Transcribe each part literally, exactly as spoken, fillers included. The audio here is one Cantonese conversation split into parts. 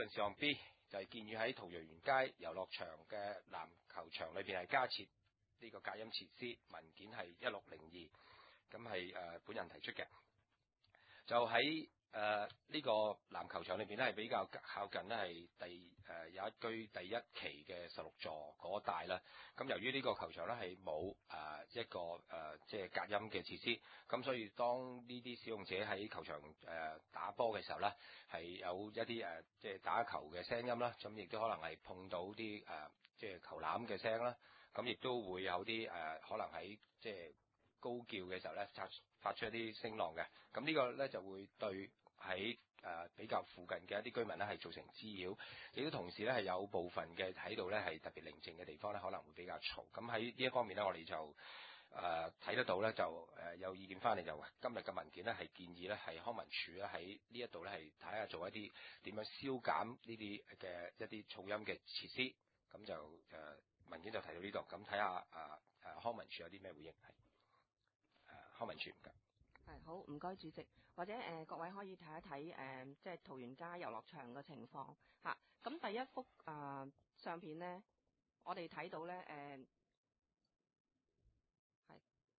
論事項 B 就係建議喺桃園街遊樂場嘅籃球場裏邊係加設呢個隔音設施，文件係一六零二，咁係誒本人提出嘅。就喺誒呢個籃球場裏邊咧，係比較靠近咧係第誒、呃、有一居第一期嘅十六座嗰帶啦。咁由於呢個球場咧係冇誒一個誒、呃、即係隔音嘅設施，咁所以當呢啲使用者喺球場誒、呃、打波嘅時候咧，係有一啲誒、呃、即係打球嘅聲音啦，咁亦都可能係碰到啲誒、呃、即係球籃嘅聲啦，咁亦都會有啲誒、呃、可能喺即係高叫嘅時候咧，發發出一啲聲浪嘅，咁呢個咧就會對喺誒、呃、比較附近嘅一啲居民咧係造成滋擾，亦都同時咧係有部分嘅喺度咧係特別寧靜嘅地方咧可能會比較嘈，咁喺呢一方面咧我哋就誒睇、呃、得到咧就誒、呃、有意見翻嚟，就今日嘅文件咧係建議咧係康文署咧喺呢一度咧係睇下做一啲點樣消減呢啲嘅一啲噪音嘅設施，咁就誒、呃、文件就提到呢度，咁睇下誒誒康文署有啲咩回應係。康文署唔該， 係好，唔該主席，或者誒、呃、各位可以睇一睇誒、呃，即係桃園街遊樂場嘅情況嚇。咁、啊、第一幅啊、呃、相片咧，我哋睇到咧誒係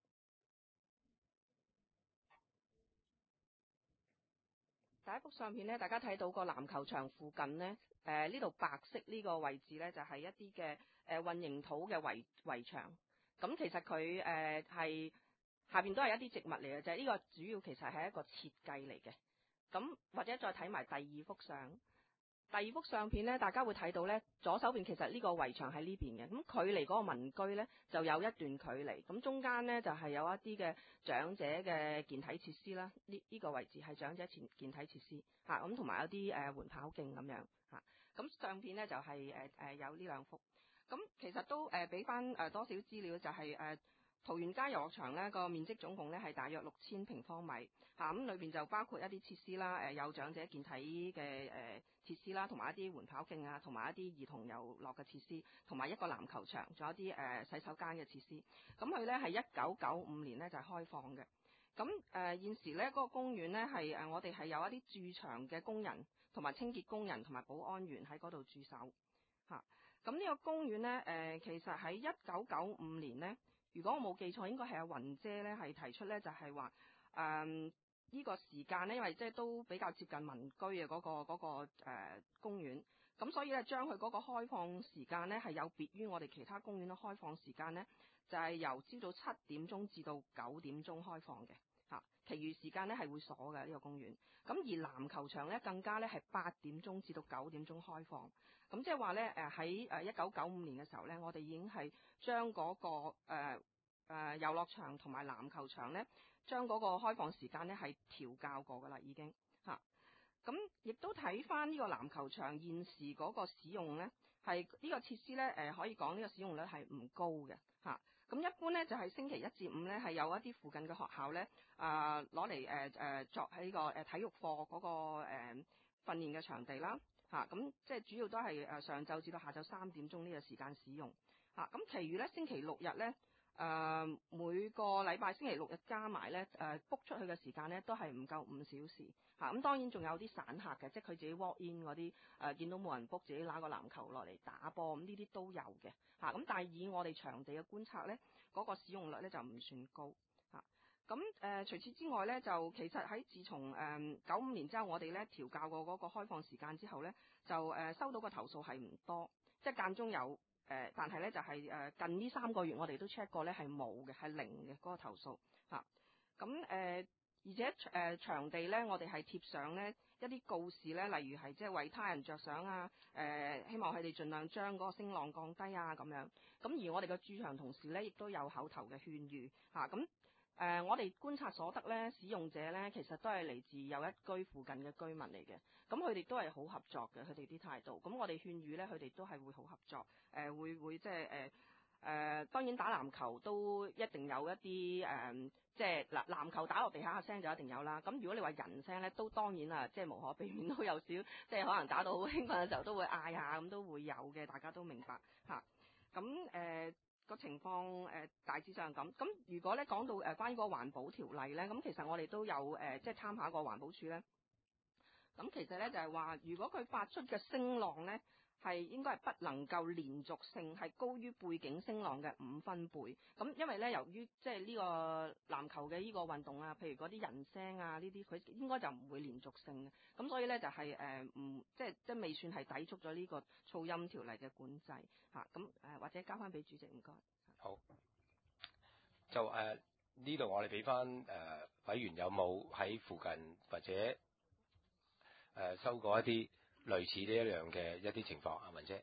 第一幅相片咧，大家睇到個籃球場附近咧，誒呢度白色呢個位置咧，就係、是、一啲嘅誒混凝土嘅圍圍牆。咁其實佢誒係。呃下邊都係一啲植物嚟嘅啫，呢個主要其實係一個設計嚟嘅。咁或者再睇埋第二幅相，第二幅相片咧，大家會睇到咧，左手邊其實呢個圍牆喺呢邊嘅，咁距離嗰個民居咧就有一段距離，咁中間咧就係有一啲嘅長者嘅健體設施啦，呢、這、呢個位置係長者健健體設施嚇，咁同埋有啲誒緩跑徑咁樣嚇。咁相片咧就係誒誒有呢兩幅，咁其實都誒俾翻誒多少資料就係、是、誒。呃桃園街遊樂場咧個面積總共咧係大約六千平方米，嚇咁裏邊就包括一啲設施啦，誒有長者健體嘅誒設施啦，同埋一啲緩跑徑啊，同埋一啲兒童遊樂嘅設施，同埋一個籃球場，仲有啲誒洗手間嘅設施。咁佢咧係一九九五年咧就係開放嘅。咁誒、呃、現時咧嗰、那個公園咧係誒我哋係有一啲駐場嘅工人，同埋清潔工人同埋保安員喺嗰度駐守嚇。咁呢個公園咧誒、呃、其實喺一九九五年咧。如果我冇記錯，應該係阿雲姐咧係提出咧，就係話誒呢個時間咧，因為即係都比較接近民居嘅嗰、嗰個嗰、嗰個呃、公園，咁所以咧將佢嗰個開放時間咧係有別於我哋其他公園嘅開放時間咧，就係、係、由朝早七點鐘至到九點鐘開放嘅嚇，其餘時間咧係會鎖嘅呢、呢個公園。咁而籃球場咧更加咧係八點鐘至到九點鐘開放。咁即係話咧，誒喺誒一九九五年嘅時候咧，我哋已經係將嗰個誒誒、呃、遊樂場同埋籃球場咧，將嗰個開放時間咧係調校過噶啦，已經嚇。咁亦都睇翻呢個籃球場現時嗰個使用咧，係呢個設施咧誒、呃、可以講呢個使用率係唔高嘅嚇。咁一般咧就係、是、星期一至五咧係有一啲附近嘅學校咧啊攞嚟誒誒作喺呢個誒體育課嗰、那個誒、呃、訓練嘅場地啦。嚇咁、啊、即係主要都係誒上晝至到下晝三點鐘呢個時間使用嚇，咁、啊、其餘咧星期六日咧誒、呃、每個禮拜星期六日加埋咧誒 book 出去嘅時間咧都係唔夠五小時嚇，咁、啊、當然仲有啲散客嘅，即係佢自己 walk in 嗰啲誒見到冇人 book 自己拿個籃球落嚟打波，咁呢啲都有嘅嚇，咁、啊、但係以我哋場地嘅觀察咧，嗰、那個使用率咧就唔算高。咁誒、呃，除此之外咧，就其實喺自從誒九五年之後，我哋咧調校過嗰個開放時間之後咧，就誒、呃、收到個投訴係唔多，即係間中有誒、呃，但係咧就係、是、誒、呃、近呢三個月我哋都 check 過咧係冇嘅，係零嘅嗰、那個投訴嚇。咁、啊、誒、呃，而且誒、呃、場地咧，我哋係貼上咧一啲告示咧，例如係即係為他人着想啊，誒、呃、希望佢哋盡量將嗰個聲浪降低啊咁樣。咁而我哋嘅駐場同事咧，亦都有口頭嘅勸喻嚇咁。啊誒、呃，我哋觀察所得咧，使用者咧其實都係嚟自有一居附近嘅居民嚟嘅，咁佢哋都係好合作嘅，佢哋啲態度。咁我哋勸喻咧，佢哋都係會好合作，誒、呃、會會即係誒誒，當然打籃球都一定有一啲誒、呃，即係嗱籃球打落地下嘅聲就一定有啦。咁如果你話人聲咧，都當然啊，即係無可避免都有少，即係可能打到好興奮嘅時候都會嗌下，咁都會有嘅，大家都明白嚇。咁誒。呃個情況誒、呃、大致上咁，咁如果咧講到誒、呃、關於個環保條例咧，咁其實我哋都有誒、呃、即係參考過環保署咧， 咁其實咧就係話，如果佢發出嘅聲浪咧，係應該係不能夠連續性係高於背景聲浪嘅五分貝。咁因為咧，由於即係呢個籃球嘅呢個運動啊，譬如嗰啲人聲啊呢啲，佢應該就唔會連續性嘅。咁所以咧就係誒唔即係即係未算係抵觸咗呢個噪音條例嘅管制嚇。咁、啊、誒或者交翻俾主席，唔該。 好，就誒呢度我哋俾翻誒委員有冇喺附近或者誒、呃、收過一啲類似呢一樣嘅一啲情況？阿文姐。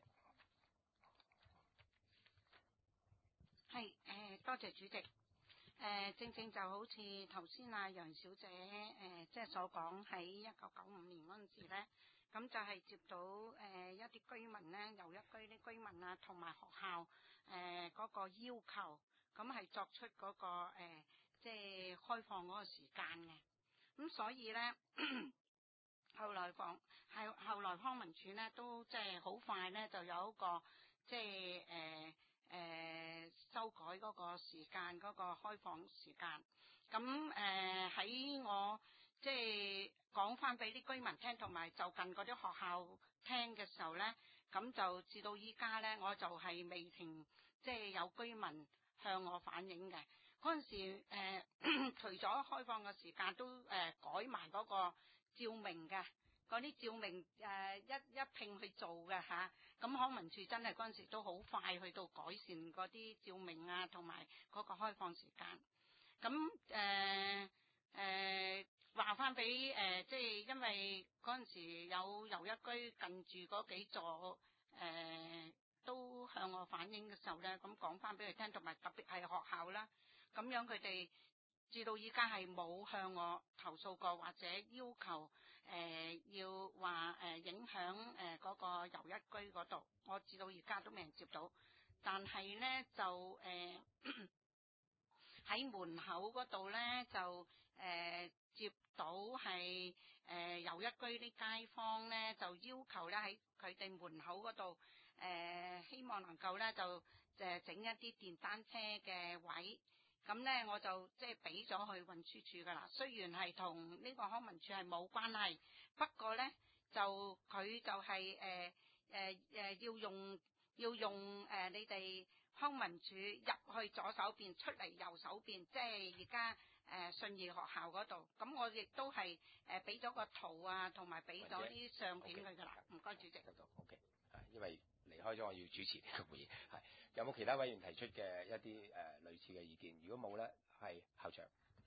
係誒、呃，多謝主席。誒、呃，正正就好似頭先阿楊小姐誒、呃，即係所講喺一九九五年嗰陣時咧，咁就係接到誒、呃、一啲居民咧，由一居啲居民啊，同埋學校誒嗰、呃那個要求，咁係作出嗰、那個、呃、即係開放嗰個時間嘅。咁所以咧，後來講係後來康文署咧都即係好快咧就有一個即係誒。呃誒、呃、修改嗰個時間，嗰、嗰個開放時間。咁誒喺我即係講翻俾啲居民聽，同埋就近嗰啲學校聽嘅時候咧，咁就至到依家咧，我就係未停，即係有居民向我反映嘅嗰陣時、呃，除咗開放嘅時間，都誒、呃、改埋嗰個照明嘅。嗰啲照明誒、呃、一一併去做嘅嚇，咁、啊、康文署真係嗰陣時都好快去到改善嗰啲照明啊，同埋嗰個開放時間。咁誒誒話翻俾誒，即係因為嗰陣時有由一居近住嗰幾座誒、呃、都向我反映嘅時候咧，咁講翻俾佢聽，同埋特別係學校啦，咁樣佢哋至到依家係冇向我投訴過，或者要求。誒、呃、要話誒、呃、影響誒嗰個遊一居嗰度，我至到而家都未人接到，但係咧就誒喺、呃、門口嗰度咧就誒、呃、接到係誒遊一居啲街坊咧就要求咧喺佢哋門口嗰度誒希望能夠咧就誒整一啲電單車嘅位。咁咧我就即係俾咗去運輸署噶啦，雖然係同呢個康文署係冇關係，不過咧就佢就係誒誒誒要用要用誒、呃、你哋康文署入去左手邊，出嚟右手邊，即係而家誒信義學校嗰度。咁我亦都係誒俾咗個圖啊，同埋俾咗啲相片佢噶啦。唔該，主席。 得到 OK，因為離開咗，我要主持呢個會議。係有冇其他委員提出嘅一啲誒、呃、類似嘅意見？如果冇咧，係校長。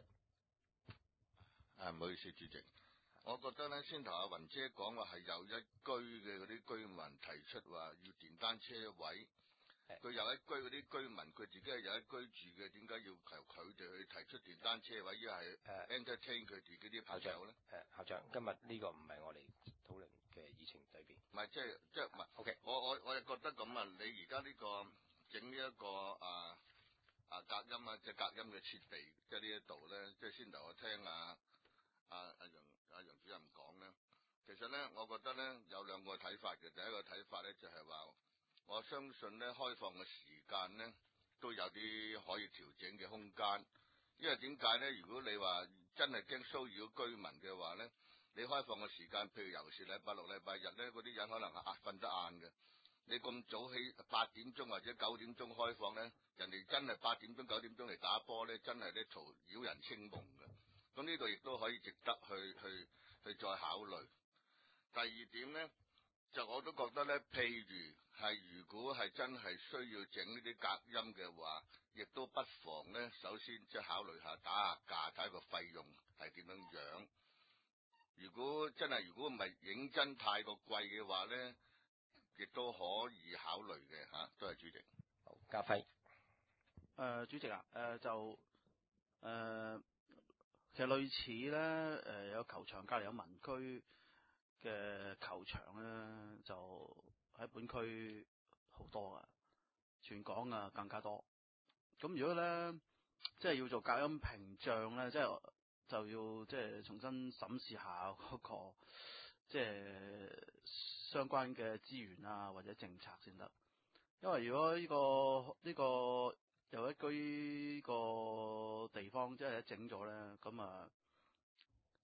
誒，唔好意思，主席，我覺得咧，先頭阿雲姐講話係有一居嘅嗰啲居民提出話要電單車位，佢有一居嗰啲居民佢自己係有一居住嘅，點解要求佢哋去提出電單車位，一係誒 entertain 佢自己啲朋友咧？ 誒，校長，今日呢個唔係我哋討論嘅議程裏邊。 唔係，即係即係唔係 OK， 我我我係覺得咁啊，你而家呢個整呢一個啊啊隔音啊，即係隔音嘅設備，即係呢一度咧，即係先頭我聽啊。阿阿楊阿楊主任講咧，其實咧，我覺得咧有兩個睇法嘅。第一個睇法咧就係話，我相信咧開放嘅時間咧都有啲可以調整嘅空間。因為點解咧？如果你話真係驚騷擾居民嘅話咧，你開放嘅時間，譬如尤其是禮拜六、禮拜日咧，嗰啲人可能係啊瞓得晏嘅。你咁早起八點鐘或者九點鐘開放咧，人哋真係八點鐘九點鐘嚟打波咧，真係咧嘈擾人清夢嘅。咁呢度亦都可以值得去去去再考慮。第二點咧，就我都覺得咧，譬如係如果係真係需要整呢啲隔音嘅話，亦都不妨咧，首先即係考慮下打下價，睇個費用係點樣樣。如果真係如果唔係認真太過貴嘅話咧，亦都可以考慮嘅嚇。多謝主席。 好，家輝。誒、 呃，主席啊，誒、呃、就誒。呃其實類似咧，誒、呃、有球場隔離有民居嘅球場咧，就喺本區好多噶，全港啊更加多。咁如果咧，即係要做隔音屏障咧，即係就要即係重新審視下嗰、那個即係相關嘅資源啊或者政策先得。因為如果呢、這個呢、這個有一居個地方即係整咗咧，咁啊，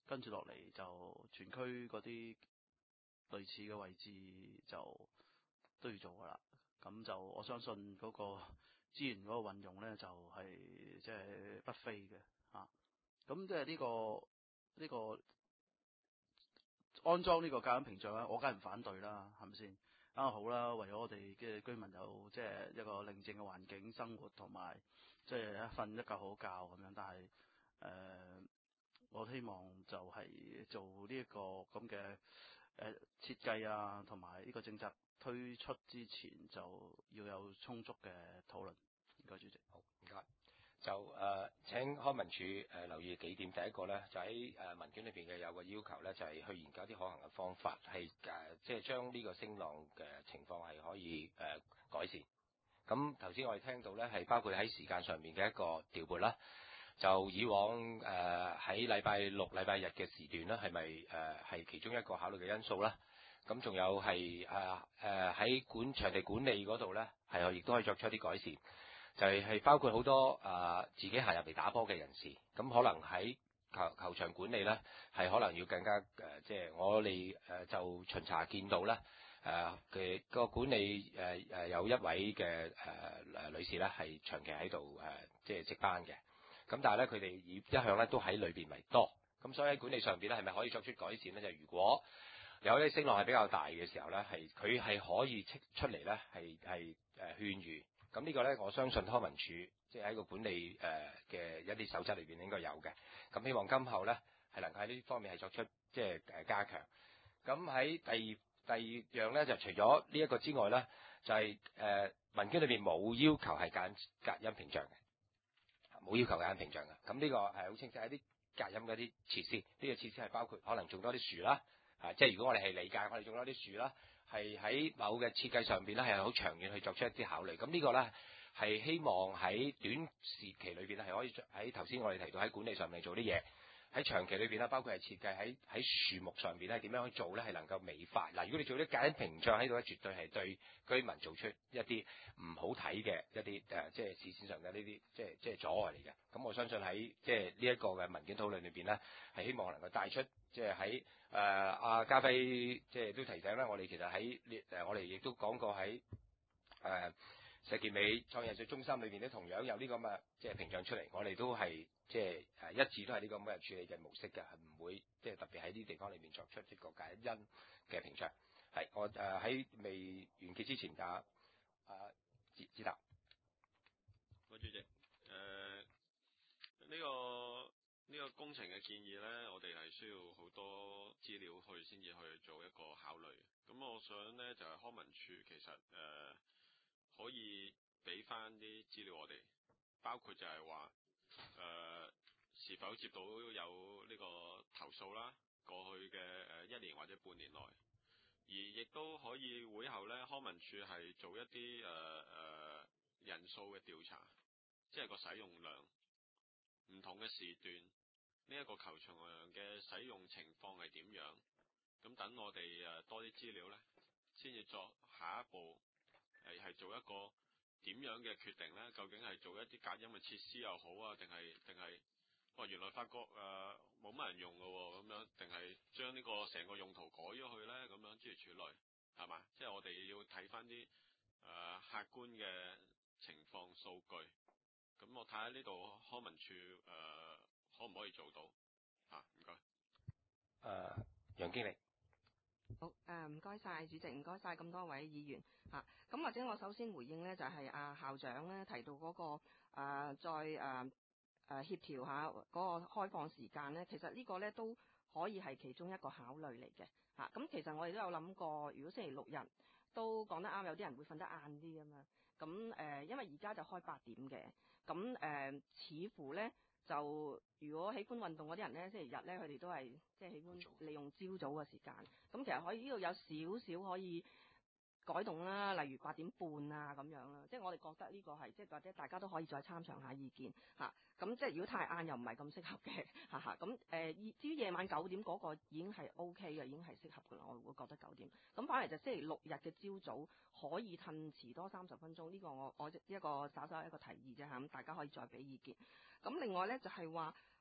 跟住落嚟就全區嗰啲類似嘅位置就都要做噶啦。咁就我相信嗰個資源嗰個運用咧就係即係不菲嘅嚇。咁即係呢個呢個安裝呢個隔音屏障咧，我梗係唔反對啦，係咪先？啱好啦，為咗我哋嘅居民有即係一個寧靜嘅環境生活，同埋即係一瞓一覺好覺咁樣。但係誒、呃，我希望就係做呢一個咁嘅誒設計啊，同埋呢個政策推出之前就要有充足嘅討論。唔該，主席。 好，唔該。就誒、呃、請康文署誒、呃、留意幾點。第一個咧，就喺誒、呃、文件裏邊嘅有個要求咧，就係、是、去研究啲可行嘅方法，係誒即係將呢個聲浪嘅情況係可以誒、呃、改善。咁頭先我哋聽到咧，係包括喺時間上面嘅一個調撥啦。就以往誒喺禮拜六、禮拜日嘅時段咧，係咪誒係其中一個考慮嘅因素啦？咁仲有係誒誒喺管場地管理嗰度咧，係亦都可以作出一啲改善。就係、是、係包括好多啊、呃、自己行入嚟打波嘅人士，咁可能喺球球場管理咧，係可能要更加誒，即、呃、係、就是、我哋誒、呃、就巡查見到咧誒嘅個管理誒誒、呃、有一位嘅誒誒女士咧係長期喺度誒即係值班嘅，咁但係咧佢哋以一向咧都喺裏邊為多，咁所以喺管理上邊咧係咪可以作出改善咧？就係、如果有啲聲浪係比較大嘅時候咧，係佢係可以出出嚟咧係係誒勸喻。咁呢個咧，我相信康文署即係喺個管理誒嘅一啲守則裏邊應該有嘅。咁希望今後咧係能夠喺呢方面係作出即係誒加強。咁喺第二第二樣咧，就除咗呢一個之外咧，就係、是、誒、呃、文件裏邊冇要求係隔隔音屏障嘅，冇要求隔音屏障嘅。咁呢個係好清晰，係啲隔音嗰啲設施。呢、這個設施係包括可能種多啲樹啦，啊，即係如果我哋係理解，我哋種多啲樹啦。係喺某嘅設計上邊咧，係好長遠去作出一啲考慮。咁呢個咧係希望喺短時期裏邊咧，係可以喺頭先我哋提到喺管理上面做啲嘢。喺長期裏邊咧，包括係設計喺喺樹木上邊咧，點樣去做咧，係能夠美化。嗱，如果你做啲隔音屏障喺度咧，絕對係對居民做出一啲唔好睇嘅一啲誒，即係視線上嘅呢啲即係即係阻礙嚟嘅。咁我相信喺即係呢一個嘅文件討論裏邊咧，係希望能夠帶出即係喺誒阿家輝即係都提醒啦，我哋其實喺呢誒我哋亦都講過喺誒、呃、石硤尾創意藝術中心裏邊咧，同樣有呢個咁嘅即係屏障出嚟，我哋都係即係誒一致都係呢個咁嘅處理嘅模式嘅，係唔會即係特別喺呢啲地方裏面作出一個隔音嘅屏障。係我誒喺、呃、未完結之前嘅啊子子達， 好，主席誒呢個。呢個工程嘅建議呢，我哋係需要好多資料去先至去做一個考慮。咁我想呢，就係、是、康文署其實誒、呃、可以俾翻啲資料我哋，包括就係話誒是否接到有呢個投訴啦，過去嘅誒一年或者半年內，而亦都可以會後呢，康文署係做一啲誒誒人數嘅調查，即係個使用量，唔同嘅時段。呢一個球場嘅使用情況係點樣？咁等我哋誒多啲資料咧，先至作下一步係係做一個點樣嘅決定咧？究竟係做一啲隔音嘅設施又好啊，定係定係哦原來發覺誒冇乜人用嘅喎，咁樣定係將呢個成個用途改咗去咧？咁樣諸如此類係嘛？即係我哋要睇翻啲誒客觀嘅情況數據。咁我睇下呢度康文署誒。呃可唔可以做到？啊，唔該。 誒，楊經理。 好，誒唔該晒主席，唔該晒咁多位議員嚇。咁、啊、或者我首先回應咧，就係、是、阿、啊、校長咧提到嗰、那個誒、啊、再誒誒、啊啊、協調下嗰個開放時間咧，其實呢個咧都可以係其中一個考慮嚟嘅嚇。咁、啊、其實我哋都有諗過，如果星期六日都講得啱，有啲人會瞓得晏啲啊嘛。咁誒、呃，因為而家就開八點嘅，咁誒、呃、似乎咧。就如果喜歡運動嗰啲人咧，星期日咧佢哋都係即係喜歡利用朝早嘅時間。咁其實可以呢度有少少可以改動啦，例如八點半啊咁樣啦。即係我哋覺得呢個係即係或者大家都可以再參詳下意見嚇。咁、啊、即係如果太晏又唔係咁適合嘅嚇嚇。咁、啊、誒至於夜晚九點嗰個已經係 O K 嘅，已經係適合㗎啦。我會覺得九點。咁反而就星期六日嘅朝早可以褪遲多三十分鐘。呢、這個我我一個稍稍一個提議啫嚇。咁大家可以再俾意見。咁另外咧就係話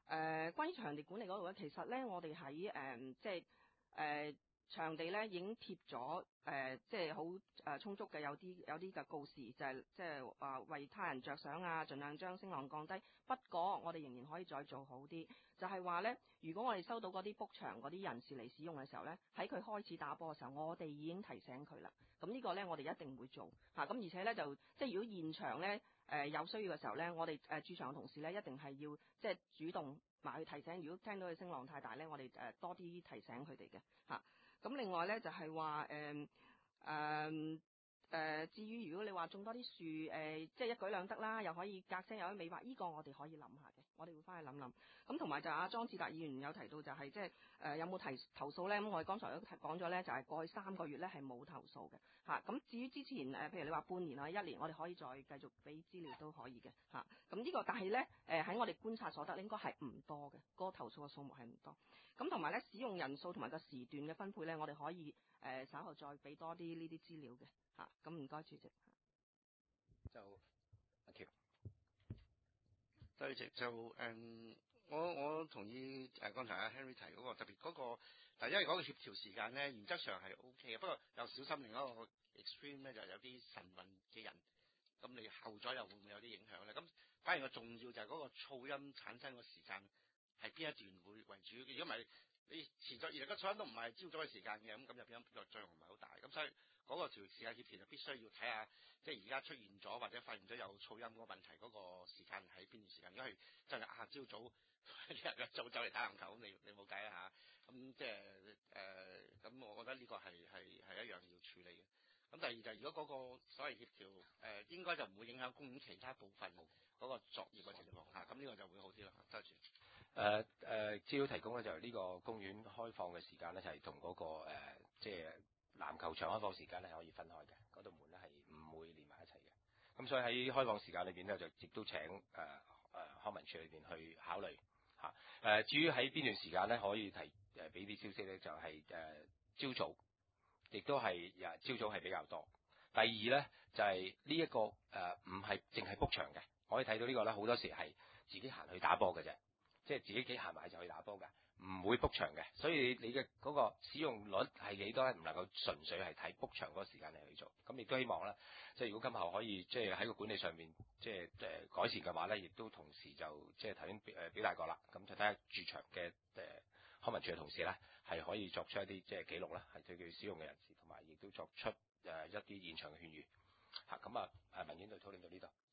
誒，關於場地管理嗰度咧，其實咧我哋喺誒即係誒場地咧已經貼咗誒，即係好誒充足嘅有啲有啲嘅告示，就係即係話為他人着想啊，盡量將聲浪降低。不過我哋仍然可以再做好啲，就係話咧，如果我哋收到嗰啲 book 場嗰啲人士嚟使用嘅時候咧，喺佢開始打波嘅時候，我哋已經提醒佢啦。咁呢個咧我哋一定會做嚇。咁、啊、而且咧就即係如果現場咧誒、呃、有需要嘅時候咧，我哋誒駐場嘅同事咧一定係要即係主動埋去提醒。如果聽到佢聲浪太大咧，我哋誒、呃、多啲提醒佢哋嘅嚇。咁、啊、另外咧就係話誒誒誒，至於如果你話種多啲樹誒，即係一舉兩得啦，又可以隔聲又可以美白，呢、這個我哋可以諗下嘅，我哋會翻去諗諗。咁同埋就阿莊志達議員有提到就係即係誒有冇提投訴咧？咁我哋剛才都講咗咧，就係、是、過去三個月咧係冇投訴嘅嚇。咁、啊、至於之前誒、呃，譬如你話半年啊、一年，我哋可以再繼續俾資料都可以嘅嚇。咁、啊、呢、這個但係咧誒喺我哋觀察所得應該係唔多嘅，嗰、那個投訴嘅數目係唔多。咁同埋咧使用人數同埋個時段嘅分配咧，我哋可以誒、呃、稍後再俾多啲呢啲資料嘅嚇。咁唔該主席。 就阿喬， 多謝主席。就誒、嗯，我我同意誒剛才阿 Henry 提嗰個特別嗰、那個，嗱因為嗰個協調時間咧，原則上係 O K 嘅，不過又小心另一個 extreme 咧，就有啲晨運嘅人，咁你後咗又會唔會有啲影響咧？咁反而個重要就係嗰個噪音產生個時間係邊一段會為主，如果唔係你前咗而家個噪音都唔係朝早嘅時間嘅，咁咁入邊個作用唔係好大，咁所以嗰個條時間協調就必須要睇下，即係而家出現咗或者發現咗有噪音嗰個問題嗰個時間喺邊段時間，如果係真係啊朝早啲人嘅早走嚟打籃球，咁你你冇計啊嚇，咁即係誒咁，我覺得呢個係係係一樣要處理嘅。咁第二就係、是、如果嗰個所謂協調誒、呃，應該就唔會影響公園其他部分嗰個作業嘅情況嚇，咁呢個就會好啲啦。多謝。 誒誒資料提供咧，就係呢個公園開放嘅時間咧，就係同嗰個誒即係籃球場開放時間咧係可以分開嘅，嗰道門咧係唔會連埋一齊嘅。咁所以喺開放時間裏邊咧，就亦都請誒誒、呃呃、康文署裏邊去考慮嚇。誒、呃、至於喺邊段時間咧，可以提誒俾啲消息咧，就係誒朝早，亦都係誒朝早係比較多。第二咧就係呢一個誒唔係淨係 book 場嘅，我可以睇到個呢個咧好多時係自己行去打波嘅啫。即係自己幾行埋就去打波㗎，唔會 book 場嘅，所以你嘅嗰個使用率係幾多咧？唔能夠純粹係睇 book 場嗰個時間嚟去做。咁亦都希望咧，即係如果今後可以即係喺個管理上面即係誒改善嘅話咧，亦都同時就即係頭先誒表達過啦。咁就睇下駐場嘅誒康文署嘅同事咧，係可以作出一啲即係記錄啦，係對佢使用嘅人士，同埋亦都作出誒一啲現場嘅勸喻。嚇咁啊誒文件就討論到呢度。